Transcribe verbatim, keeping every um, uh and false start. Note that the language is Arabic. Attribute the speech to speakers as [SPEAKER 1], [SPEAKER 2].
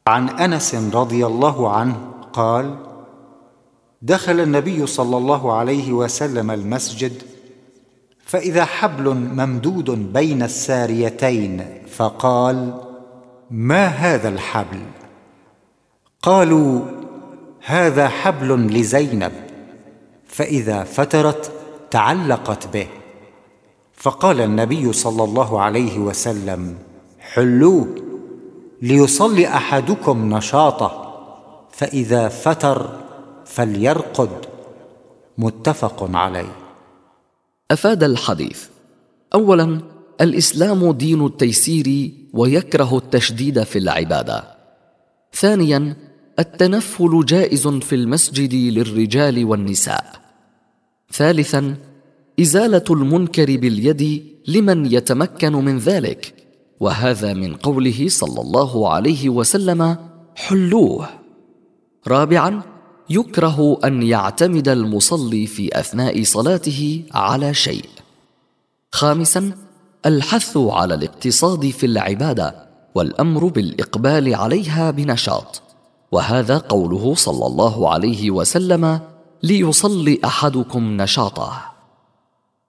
[SPEAKER 1] عن أنس رضي الله عنه قال: دخل النبي صلى الله عليه وسلم المسجد، فإذا حبل ممدود بين الساريتين، فقال: ما هذا الحبل؟ قالوا: هذا حبل لزينب، فإذا فترت تعلقت به. فقال النبي صلى الله عليه وسلم: حلوه ليصلي أحدكم نشاطه، فإذا فتر فليرقد. متفق عليه.
[SPEAKER 2] أفاد الحديث: أولاً، الإسلام دين التيسير ويكره التشديد في العبادة. ثانياً، التنفل جائز في المسجد للرجال والنساء. ثالثاً، إزالة المنكر باليد لمن يتمكن من ذلك، وهذا من قوله صلى الله عليه وسلم: حلوه. رابعاً، يكره أن يعتمد المصلي في أثناء صلاته على شيء. خامساً، الحث على الاقتصاد في العبادة والأمر بالإقبال عليها بنشاط، وهذا قوله صلى الله عليه وسلم: ليصلي أحدكم نشاطه.